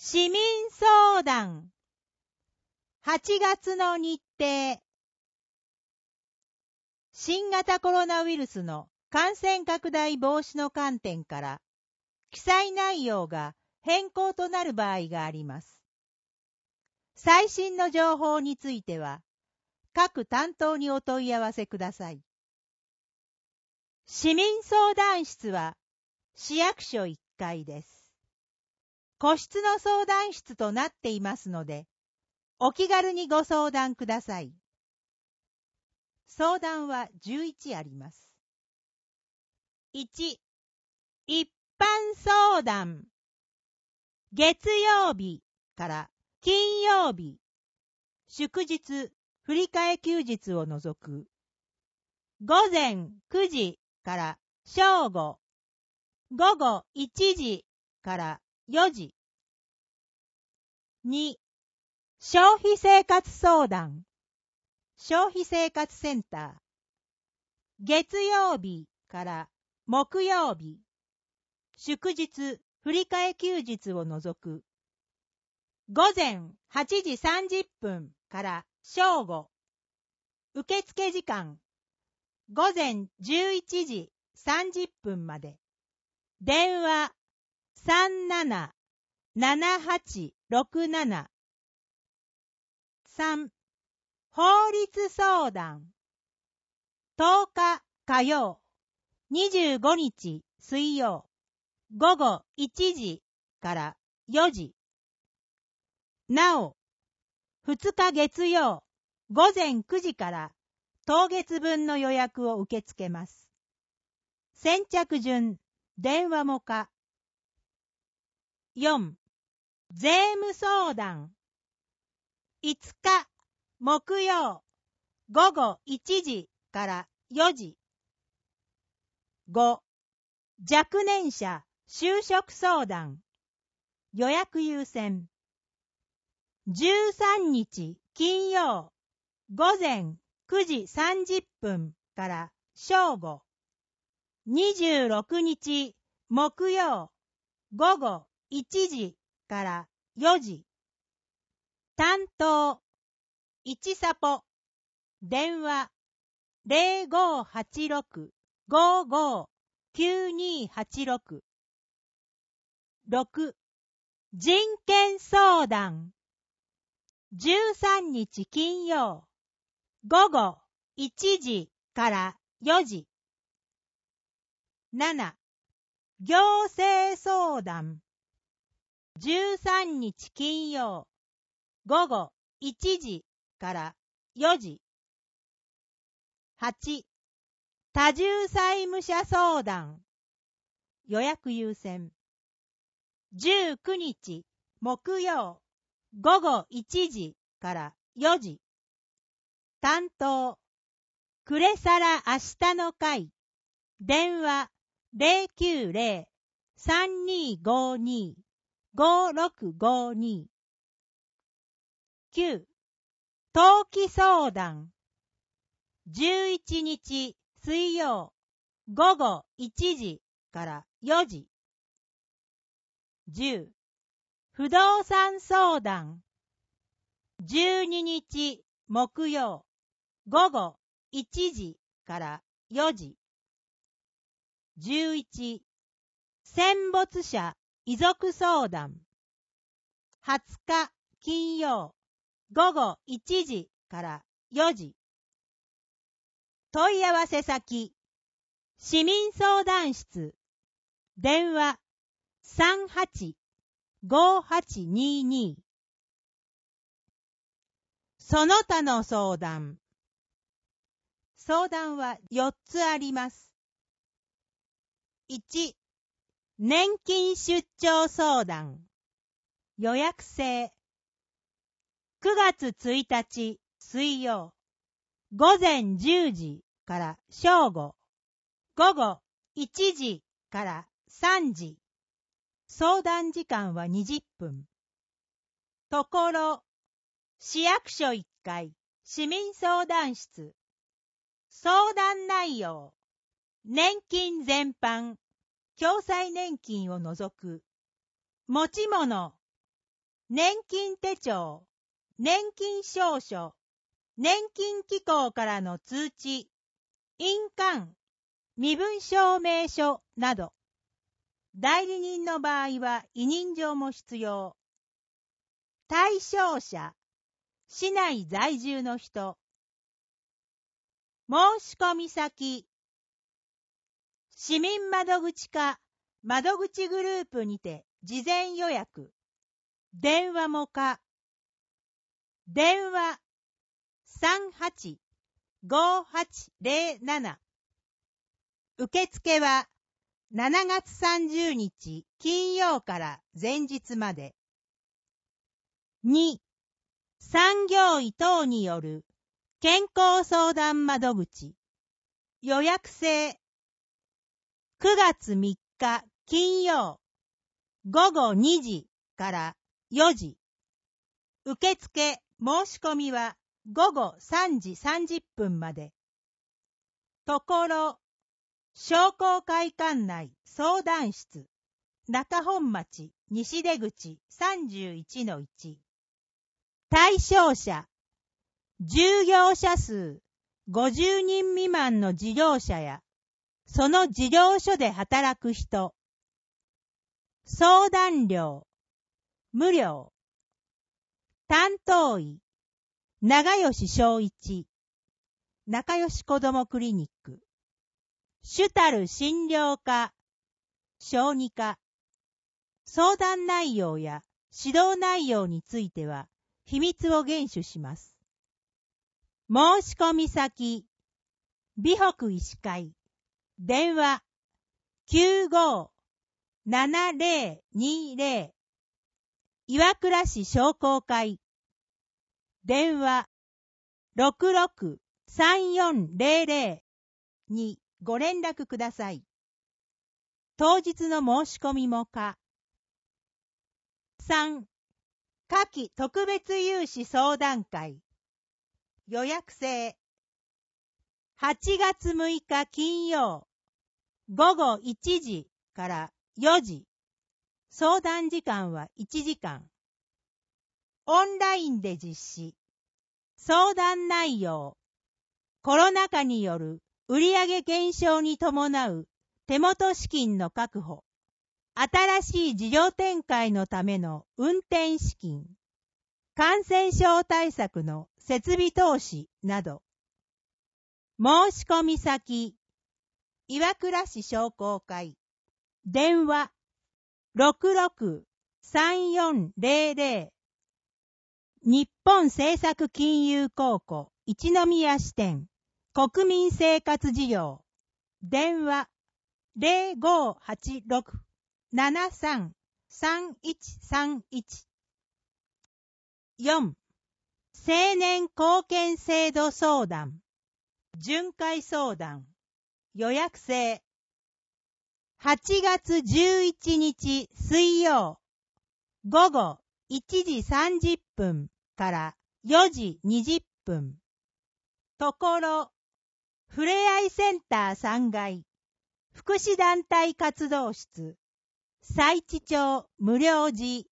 市民相談8月の日程。新型コロナウイルスの感染拡大防止の観点から記載内容が変更となる場合があります。最新の情報については各担当にお問い合わせください。市民相談室は市役所1階です。個室の相談室となっていますので、お気軽にご相談ください。相談は11あります。1、一般相談。月曜日から金曜日、祝日、振り替え休日を除く。午前9時から正午、午後1時から4時。2、消費生活相談。消費生活センター。月曜日から木曜日、祝日、振り替え休日を除く。午前8時30分から正午。受付時間。午前11時30分まで。電話37-7867。3、法律相談。10日火曜、25日水曜、午後1時から4時。なお、2日月曜、午前9時から当月分の予約を受け付けます。先着順、電話も可。4、税務相談。5日木曜、午後1時から4時。5、若年者就職相談。予約優先。13日金曜、午前9時30分から正午。26日木曜、午後1時から4時。担当、1サポ。電話、0586-55-9286。6、人権相談。13日金曜、午後1時から4時。7、行政相談。13日金曜、午後1時から4時。8、多重債務者相談。予約優先。19日木曜、午後1時から4時。担当、くれさら明日の会。電話090-3252-5652。9、登記相談。11日水曜、午後1時から4時。10、不動産相談。12日木曜、午後1時から4時。11、戦没者遺族相談。20日金曜、午後1時から4時。問い合わせ先、市民相談室。電話38-5822。その他の相談。相談は4つあります。1、年金出張相談。予約制。9月1日水曜、午前10時から正午、午後1時から3時。相談時間は20分。ところ、市役所1階、市民相談室。相談内容、年金全般、共済年金を除く、持ち物、 年金手帳、年金証書、年金機構からの通知、印鑑、身分証明書など、代理人の場合は委任状も必要。対象者、市内在住の人。申込先、市民窓口か窓口グループにて事前予約。電話も可。電話38-5807。受付は7月30日金曜から前日まで。2、産業医等による健康相談窓口。予約制。9月3日金曜午後2時から4時。受付申し込みは午後3時30分まで。ところ、商工会館内相談室、中本町西出口 31-1。対象者、従業者数50人未満の事業者や、その事業所で働く人。相談料、無料。担当医、長吉正一、仲良し子どもクリニック。主たる診療科、小児科。相談内容や指導内容については、秘密を厳守します。申し込み先、美北医師会。電話、95-7020。岩倉市商工会。電話、66-3400にご連絡ください。当日の申し込みも可。3、夏季特別融資相談会。予約制。8月6日金曜、午後1時から4時。相談時間は1時間。オンラインで実施。相談内容。コロナ禍による売上減少に伴う手元資金の確保。新しい事業展開のための運転資金。感染症対策の設備投資など。申し込み先、岩倉市商工会。電話、66-3400。日本政策金融公庫一宮支店国民生活事業。電話、0586-73-3131。4、青年貢献制度相談。巡回相談。予約制。8月11日水曜、午後1時30分から4時20分。ところ、ふれあいセンター3階、福祉団体活動室、佐知町無料寺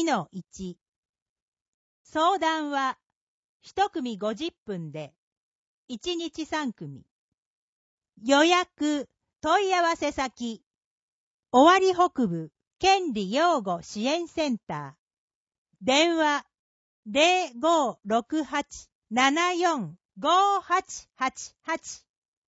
2-1。相談は、1組50分で、1日3組。予約、問い合わせ先、尾張北部権利擁護支援センター。電話、0568-745888。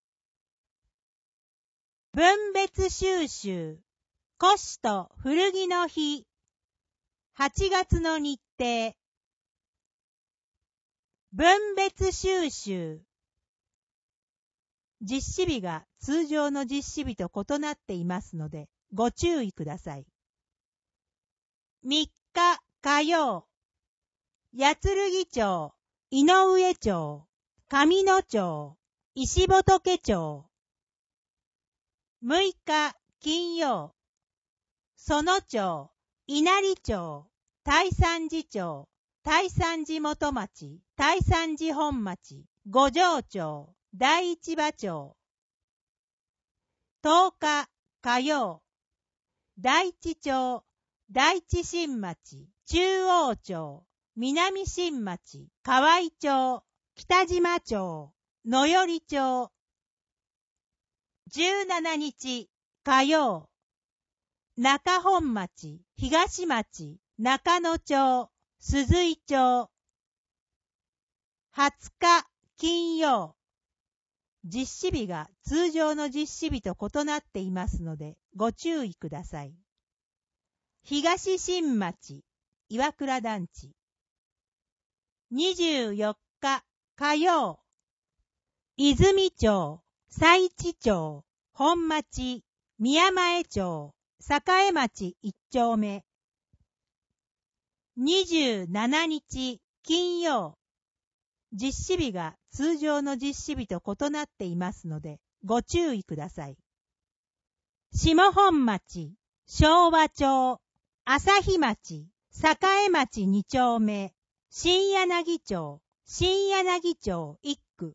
分別収集、古紙と古着の日。8月の日程。分別収集。実施日が通常の実施日と異なっていますので、ご注意ください。3日火曜、八剣町、井上町、上野町、石仏町。6日金曜、園町、稲荷町、大山寺町、大山寺元町、大山寺本町、五条町、第一馬町。10日火曜、大地町、大地新町、 中央町、南新町、河合町、北島町、野寄町。17日火曜、中本町、東町、中野町、鈴井町。20日金曜、実施日が通常の実施日と異なっていますのでご注意ください。東新町、岩倉団地。24日火曜、泉町、佐市町、本町、宮前町、栄町1丁目。27日金曜、実施日が通常の実施日と異なっていますのでご注意ください。下本町、昭和町、朝日町、栄町2丁目、新柳町、新柳町1区。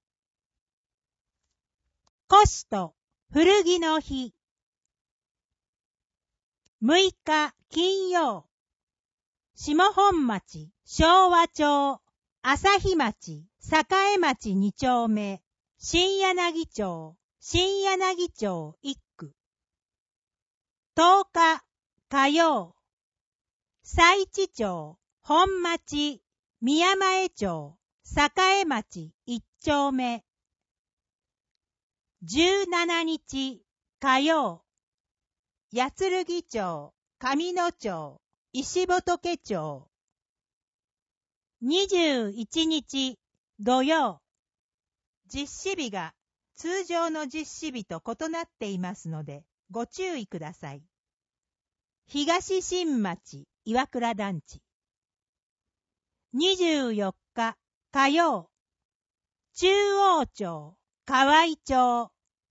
古紙と古着の日。6日金曜、下本町、昭和町、朝日町、栄町2丁目、新柳町、新柳町1区。10日火曜、佐市町、本町、宮前町、栄町1丁目。17日火曜、八剣町、上野町、石仏町。21日土曜、実施日が通常の実施日と異なっていますのでご注意ください。東新町、岩倉団地。24日火曜、中央町、河合町。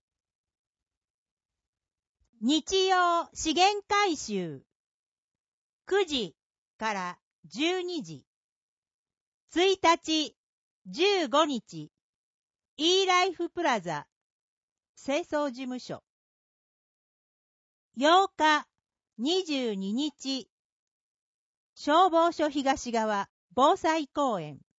日曜資源回収。9時から12時。1日、15日、E ライフプラザ、清掃事務所。8日、22日、消防署東側、防災公園。